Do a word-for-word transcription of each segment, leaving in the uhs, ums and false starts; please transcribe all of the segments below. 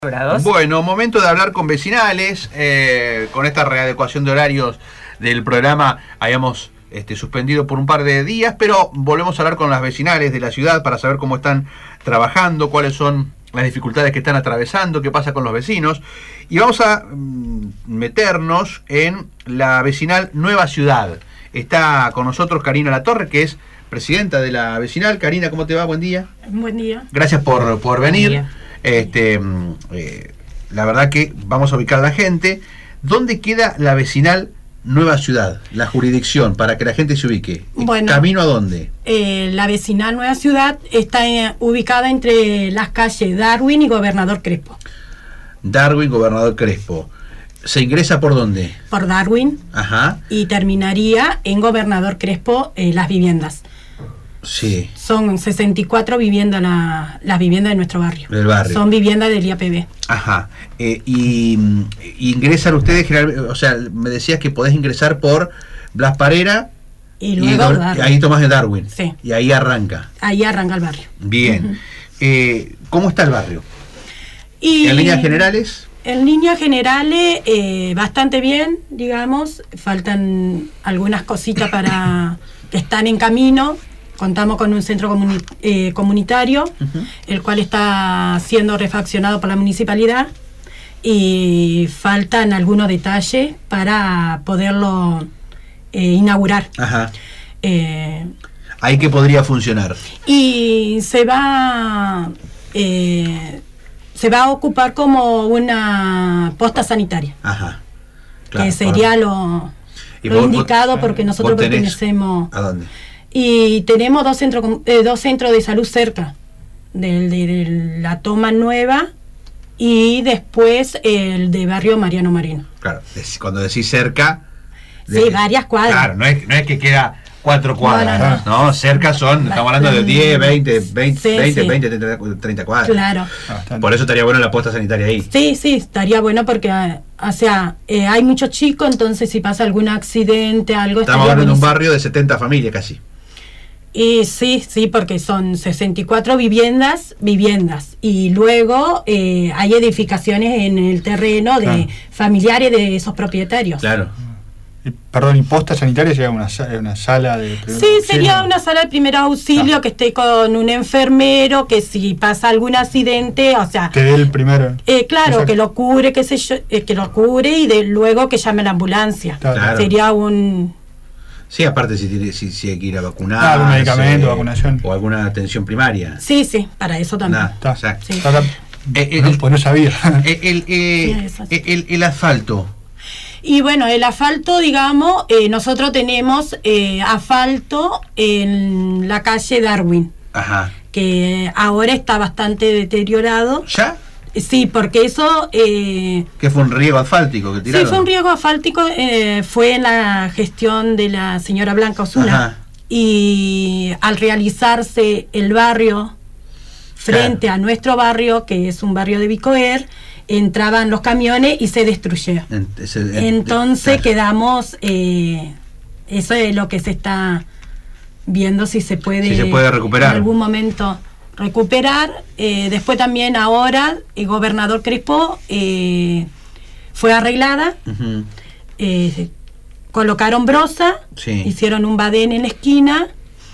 Grados. Bueno, momento de hablar con vecinales. Eh, con esta readecuación de horarios del programa habíamos este, suspendido por un par de días, pero volvemos a hablar con las vecinales de la ciudad para saber cómo están trabajando, cuáles son las dificultades que están atravesando, qué pasa con los vecinos. Y vamos a mm, meternos en la vecinal Nueva Ciudad. Está con nosotros Karina Latorre, que es presidenta de la vecinal. Karina, ¿cómo te va? Buen día. Buen día. Gracias por, por venir. Este, eh, la verdad que vamos a ubicar a la gente. ¿Dónde queda la vecinal Nueva Ciudad? La jurisdicción, para que la gente se ubique. Bueno, ¿Camino a dónde? Eh, la vecinal Nueva Ciudad está eh, ubicada entre las calles Darwin y Gobernador Crespo. Darwin, Gobernador Crespo. ¿Se ingresa por dónde? Por Darwin. Ajá. Y terminaría en Gobernador Crespo eh, las viviendas. Sí. Son sesenta y cuatro viviendas la, las viviendas de nuestro barrio. Del barrio. Son viviendas del I A P B. Ajá. Eh, y, y ingresan ustedes, generalmente, o sea, me decías que podés ingresar por Blas Parera. Y luego y, Darwin. ahí tomás de Darwin. Sí. Y ahí arranca. Ahí arranca el barrio. Bien. Uh-huh. eh, ¿Cómo está el barrio? Y ¿En líneas generales? En líneas generales, eh, bastante bien, digamos. Faltan algunas cositas para que están en camino. Contamos con un centro comuni- eh, comunitario, uh-huh. el cual está siendo refaccionado por la municipalidad, y faltan algunos detalles para poderlo eh, inaugurar. Ajá. Eh, ¿Ahí qué podría funcionar? Y se va, eh, se va a ocupar como una posta sanitaria. Ajá. Claro, que sería lo, lo vos, vos, indicado porque nosotros pertenecemos. ¿A dónde? Y tenemos dos centros eh, dos centros de salud cerca, del de, de la Toma Nueva y después el de Barrio Mariano Marino. Claro, cuando decís cerca... Sí, de, varias cuadras. Claro, no es, no es que queda cuatro cuadras, no, no, no. no cerca son, estamos hablando de diez, veinte, veinte, sí, veinte, sí. veinte, treinta cuadras. Claro. Por eso estaría bueno la posta sanitaria ahí. Sí, sí, estaría bueno porque, o sea, eh, hay muchos chicos, entonces si pasa algún accidente, algo... Estamos hablando de un barrio de setenta familias casi. Y sí, sí, porque son sesenta y cuatro viviendas, viviendas, y luego eh, hay edificaciones en el terreno de claro. familiares de esos propietarios. Claro. Y, perdón, ¿y posta sanitaria sería una, una sala de primer Sí, auxilio? Sería una sala de primer auxilio ah. que esté con un enfermero, que si pasa algún accidente, o sea... Que dé el primero. Eh, claro, Exacto. que lo cubre, que, se, eh, que lo cubre y de, luego que llame a la ambulancia. Claro. Sería un... Sí, aparte si, tiene, si, si hay que ir a vacunar. Ah, algún medicamento, vacunación. O alguna atención primaria. Sí, sí, para eso también. Nah, exacto. Sí. Eh, el, no, pues no sabía. El, el, eh, sí, el, el asfalto. Y bueno, el asfalto, digamos, eh, nosotros tenemos eh, asfalto en la calle Darwin. Ajá. Que ahora está bastante deteriorado. ¿Ya? Sí, porque eso... Eh, ¿Qué fue un riego asfáltico que tiraron? Sí, fue un riego asfáltico, eh, fue en la gestión de la señora Blanca Osuna. Ajá. Y al realizarse el barrio frente claro. a nuestro barrio, que es un barrio de Bicoer, entraban los camiones y se destruyeron. En, ese, Entonces claro. quedamos... Eh, eso es lo que se está viendo, si se puede... Si se puede recuperar. En algún momento... recuperar. Eh, después también ahora el Gobernador Crespo eh, fue arreglada, uh-huh. eh, colocaron brosa, sí. hicieron un badén en la esquina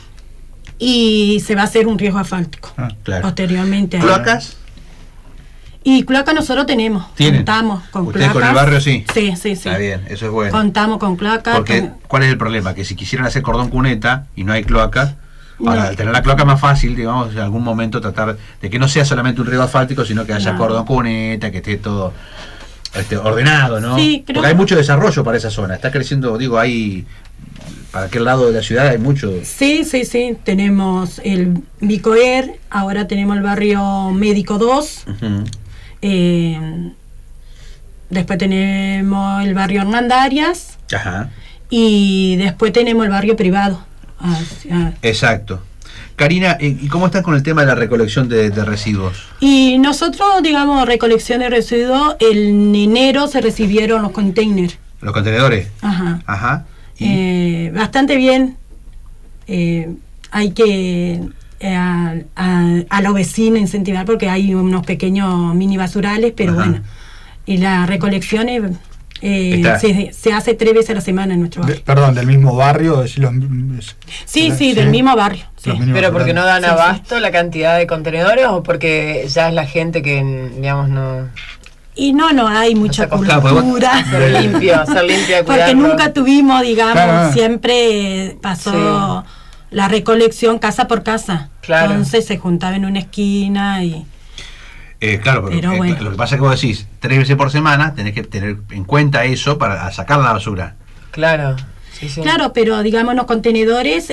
y se va a hacer un riego asfáltico ah, claro. posteriormente. ¿Cloacas? Y cloacas nosotros tenemos. ¿Tienen? Contamos con ¿Ustedes cloacas. Con el barrio sí? Sí, sí, sí. Está bien, eso es bueno. Contamos con cloacas. Porque, con... ¿cuál es el problema? Que si quisieran hacer cordón cuneta y no hay cloacas, no. Ahora, al tener la cloaca más fácil, digamos, en algún momento tratar de que no sea solamente un riego asfáltico, sino que haya no. cordón cuneta, que esté todo este, ordenado, ¿no? Sí, creo. Porque hay mucho desarrollo para esa zona. Está creciendo, digo, hay... Para aquel lado de la ciudad hay mucho... Sí, sí, sí. Tenemos el Bicoer, ahora tenemos el barrio Médico dos. Uh-huh. Eh, después tenemos el barrio Hernandarias. Ajá. Y después tenemos el barrio privado. Ah, ah. Exacto. Karina, ¿y cómo están con el tema de la recolección de, de residuos? Y nosotros, digamos, recolección de residuos, en enero se recibieron los containers. ¿Los contenedores? Ajá. Ajá. ¿Y? Eh, bastante bien. Eh, hay que eh, a, a, a los vecinos incentivar, porque hay unos pequeños mini basurales, pero Ajá. bueno, y la recolección es, eh, Está. se, se hace tres veces a la semana en nuestro De- barrio. perdón, del mismo barrio, decir los, es- Sí, sí, del mismo barrio. Sí. Los mínimos ¿Pero porque no dan Sí, sí. abasto la cantidad de contenedores o porque ya es la gente que, digamos, no... Y no, no hay mucha O sea, claro, porque vos- cultura. Hacer limpio, hacer limpia, Porque cuidarlo. nunca tuvimos, digamos, Claro. siempre pasó la recolección casa por casa. Claro. Entonces se juntaba en una esquina y... Eh, claro, pero, Pero eh, bueno. lo que pasa es que vos decís, tres veces por semana tenés que tener en cuenta eso para sacar la basura. Claro, sí, sí. Claro, pero digamos los contenedores eh,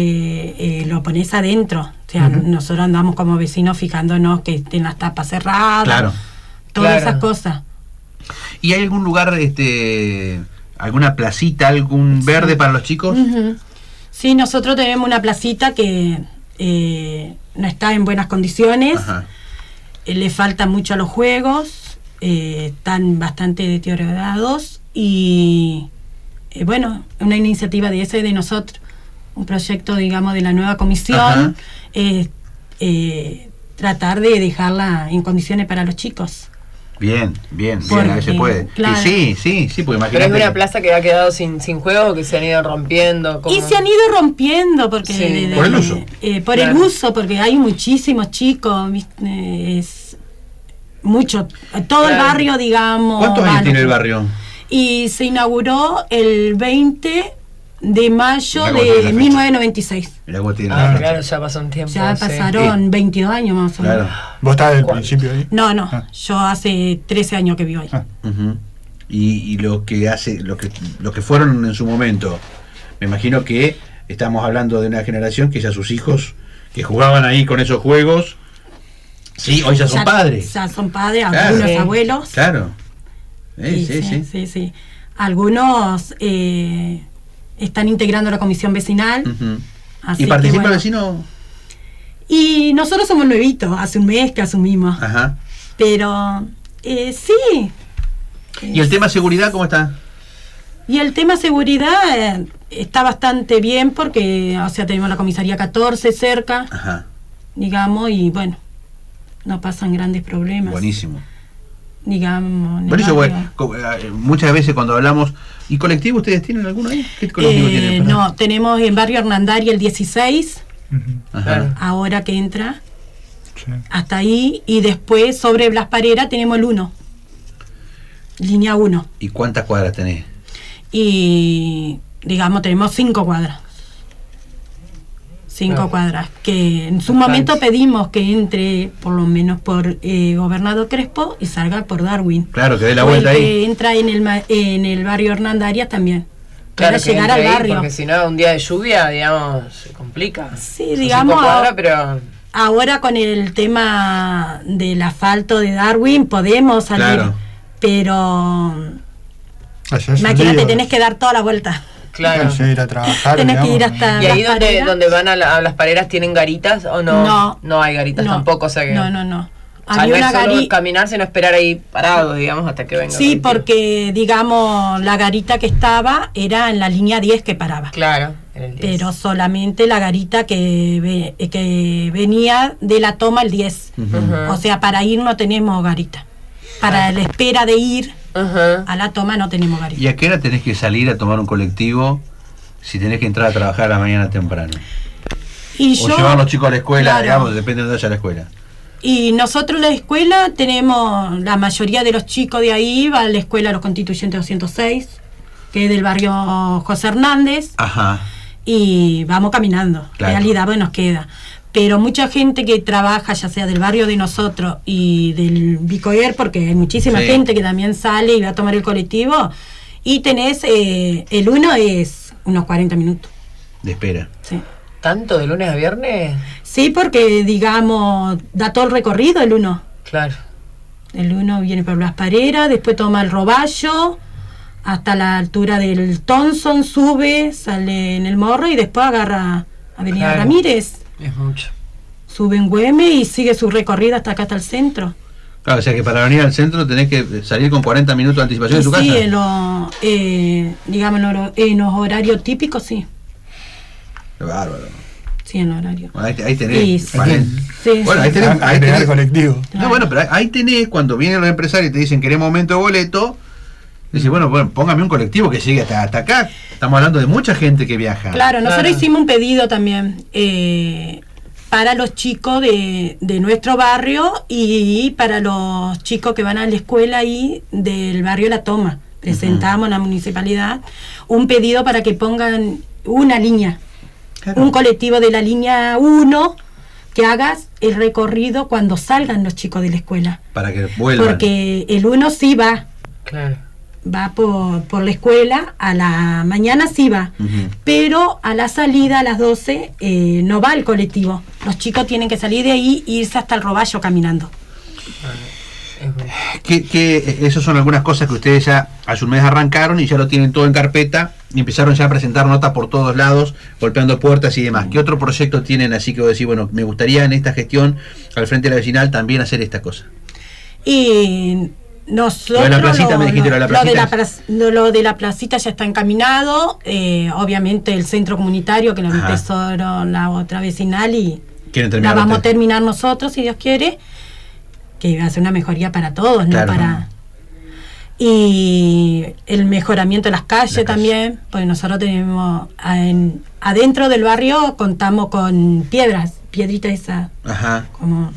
eh, lo pones adentro. O sea, Ujú. nosotros andamos como vecinos fijándonos que estén las tapas cerradas. Claro. Todas Claro. esas cosas. ¿Y hay algún lugar, este, alguna placita, algún verde para los chicos? Ujú. Sí, nosotros tenemos una placita que eh, no está en buenas condiciones. Ajá. Eh, le faltan mucho a los juegos, eh, están bastante deteriorados y eh, bueno, una iniciativa de ese de nosotros, un proyecto, digamos, de la nueva Ajá. comisión, eh, eh, tratar de dejarla en condiciones para los chicos. Bien, bien, bien, Porque, a veces puede. claro. Y sí, sí, sí, porque Pero imagínate. es una que- plaza que ha quedado sin, sin juego, que se han ido rompiendo. como- Y se han ido rompiendo porque Sí. de- de- Por el uso. eh, por Claro. el uso, porque hay muchísimos chicos, ¿viste? Eh, es mucho, todo el Claro. barrio, digamos. ¿Cuántos años va- tiene el barrio? Y se inauguró el veinte de mayo Mirá cómo tiene la de fecha. mil novecientos noventa y seis. Mirá cómo tiene Ah, la- claro, ya pasó un tiempo. Ya sí. pasaron veintidós años más o menos. Claro. ¿Vos estás del ¿Cuál? principio ahí? No, no, Ah. yo hace trece años que vivo ahí. Ah. Ujú. y, y lo que hace, lo que, lo que fueron en su momento, me imagino que estamos hablando de una generación que ya sus hijos que jugaban ahí con esos juegos, sí, hoy ya son padres. Ya son padres, Claro. algunos Sí. abuelos. Claro. Eh, Y sí, sí. sí, sí. Algunos eh, están integrando la comisión vecinal. Ujú. así ¿Y que, participa bueno. el vecino? Y nosotros somos nuevitos, hace un mes que asumimos. Ajá. Pero eh, sí. ¿Y el tema seguridad cómo está? Y el tema seguridad eh, está bastante bien porque, o sea, tenemos la comisaría catorce cerca, Ajá. digamos, y bueno, no pasan grandes problemas. Buenísimo. Digamos. en el Por eso, barrio. bueno, co- eh, muchas veces cuando hablamos, ¿y colectivo ustedes tienen alguno ahí? ¿Qué colectivo Eh, tienen? para- no, tenemos en barrio Hernandari el dieciséis, Ujú. Ajá. Claro. ahora que entra, Sí. hasta ahí, y después sobre Blas Parera tenemos el uno, línea uno, ¿Y cuántas cuadras tenés? y digamos tenemos cinco cuadras. Cinco Claro. cuadras, que en su Bastante. momento pedimos que entre por lo menos por eh, Gobernador Crespo y salga por Darwin. Claro, que dé la O el vuelta ahí. que entra en el, ma- en el barrio Hernandarias también. Claro, para que llegar al entre ahí, barrio. Porque si no, un día de lluvia, digamos, se complica. Sí, Son digamos, cinco cuadras, pero... Ahora con el tema del asfalto de Darwin podemos salir, Claro. pero Allá es un imagínate, lío. tenés que dar toda la vuelta. Claro. Sí, ir a trabajar. Tenés que ir digamos, hasta- ¿Y ahí Las donde, pareras. donde van a, la- a las pareras tienen garitas o no? No. hay garitas No, tampoco, o sea que... No, no, no. O sea, Había no una es solo gari- caminar, sino esperar ahí parado, digamos, hasta que venga. Sí, el colectivo. porque digamos la garita que estaba era en la línea diez que paraba. Claro, en el diez. Pero solamente la garita que, ve- que venía de la toma el diez. Ujú. Ujú. O sea, para ir no tenemos garita. Para la espera de ir Ajá. a la toma no tenemos garita. ¿Y a qué hora tenés que salir a tomar un colectivo si tenés que entrar a trabajar a la mañana temprano? Y O yo- llevar a los chicos a la escuela, claro. digamos, depende de dónde vaya la escuela. Y nosotros la escuela tenemos, la mayoría de los chicos de ahí va a la escuela Los Constituyentes doscientos seis, que es del barrio José Hernández, Ajá. y vamos caminando. Claro. En realidad, bueno, nos queda. Pero mucha gente que trabaja, ya sea del barrio de nosotros y del Bicoer, porque hay muchísima Sí. gente que también sale y va a tomar el colectivo, y tenés, eh, el uno es unos cuarenta minutos. De espera. Sí. ¿Tanto de lunes a viernes? Sí, porque digamos, da todo el recorrido el uno. Claro. El uno viene por Blas Parera, después toma el Roballo hasta la altura del Thompson, sube, sale en el Morro y después agarra Avenida Claro. Ramírez, Es mucho. sube en Güemes y sigue su recorrido hasta acá, hasta el centro. Claro, o sea que para venir al centro tenés que salir con cuarenta minutos de anticipación de su Sí, casa. en los, eh, digamos, en, hor- en los horarios típicos, sí. Qué bárbaro. Sí, en horario. Ahí, ahí tenés. Sí, sí. Vale. Sí, bueno, sí. ahí tenés. Ahí Agregar tenés colectivo. no, bueno, pero ahí tenés, cuando vienen los empresarios y te dicen queremos aumento de boleto, dices, bueno, bueno, póngame un colectivo que llegue hasta, hasta acá. Estamos hablando de mucha gente que viaja. Claro, nosotros Claro. hicimos un pedido también eh, para los chicos de, de nuestro barrio y para los chicos que van a la escuela ahí del barrio La Toma. Presentamos a la municipalidad un pedido para que pongan una línea, Claro. un colectivo de la línea uno que hagas el recorrido cuando salgan los chicos de la escuela. Para que vuelvan. Porque el uno sí va, Claro. va por, por la escuela, a la mañana sí va, Ujú. pero a la salida a las doce eh, no va el colectivo. Los chicos tienen que salir de ahí e irse hasta el Roballo caminando. Es bueno. Que, que esas son algunas cosas que ustedes ya hace un mes arrancaron y ya lo tienen todo en carpeta y empezaron ya a presentar notas por todos lados, golpeando puertas y demás. ¿Qué otro proyecto tienen así que vos decís, bueno, me gustaría en esta gestión al frente de la vecinal también hacer esta cosa? Y nosotros Lo de la placita, me dijiste, lo de la lo de la, placita plac- lo- lo de la placita ya está encaminado. eh, obviamente el centro comunitario que lo Ajá. empezó la otra vecinal y Quieren la terminar vamos a ustedes. terminar nosotros si Dios quiere, que va a ser una mejoría para todos, Claro. no para. Y el mejoramiento de las calles Las calles. también, porque nosotros tenemos en- adentro del barrio contamos con piedras, piedritas esas Ajá. como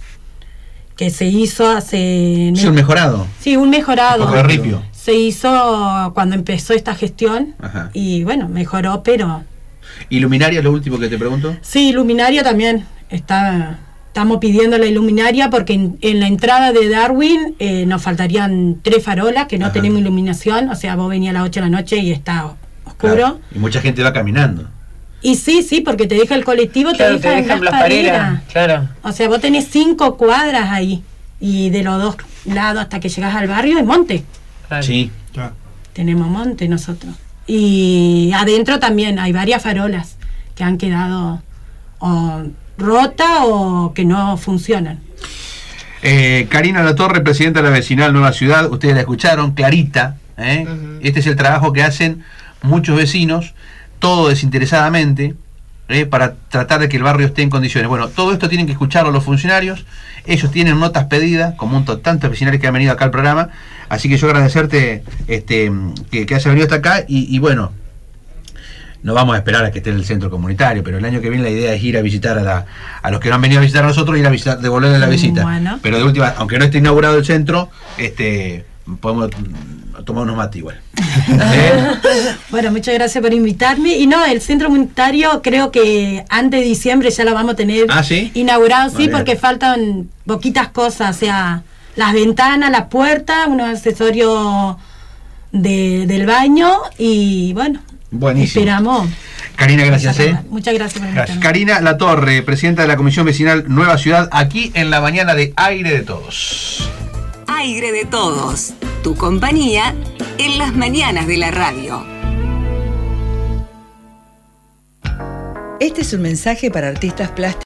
que se hizo hace Sí, un mejorado. sí, un mejorado. Un poco de ripio. Se hizo cuando empezó esta gestión. Ajá. Y bueno, mejoró, pero Iluminaria es lo último que te pregunto. sí, luminaria también está. Estamos pidiendo la iluminaria porque en, en la entrada de Darwin eh, nos faltarían tres farolas que no Ajá. tenemos iluminación, o sea, vos venís a las ocho de la noche y está o- oscuro. Claro. Y mucha gente va caminando. Y sí, sí, porque te deja el colectivo, Claro, te deja en dejan Gasparera. Claro. O sea, vos tenés cinco cuadras ahí y de los dos lados hasta que llegas al barrio es monte. claro. Sí. Claro. Tenemos monte nosotros. Y adentro también hay varias farolas que han quedado o rotas o que no funcionan. Eh, Karina Latorre, presidenta de la vecinal Nueva Ciudad, ustedes la escucharon, clarita. ¿eh? Ujú. Este es el trabajo que hacen muchos vecinos, todo desinteresadamente, ¿eh? para tratar de que el barrio esté en condiciones. Bueno, todo esto tienen que escucharlo los funcionarios, ellos tienen notas pedidas, como un to- tantos vecinales que han venido acá al programa, así que yo agradecerte este, que, que hayas venido hasta acá y, y bueno, no vamos a esperar a que esté en el centro comunitario, pero el año que viene la idea es ir a visitar a, la, a los que no han venido a visitar a nosotros, ir a visitar, devolverle la visita. Bueno. Pero de última, aunque no esté inaugurado el centro, este podemos mm, tomar unos mates igual. ¿Eh? Bueno, muchas gracias por invitarme. Y no, el centro comunitario creo que antes de diciembre ya lo vamos a tener ¿Ah, sí? inaugurado, sí, Vale. porque faltan poquitas cosas, o sea, las ventanas, las puertas, unos accesorios de, del baño y bueno, Buenísimo. esperamos. Karina, gracias. ¿eh? Muchas gracias por invitarme. Karina Latorre, presidenta de la Comisión Vecinal Nueva Ciudad, aquí en la mañana de Aire de Todos. Aire de Todos, tu compañía en las mañanas de la radio. Este es un mensaje para artistas plásticos.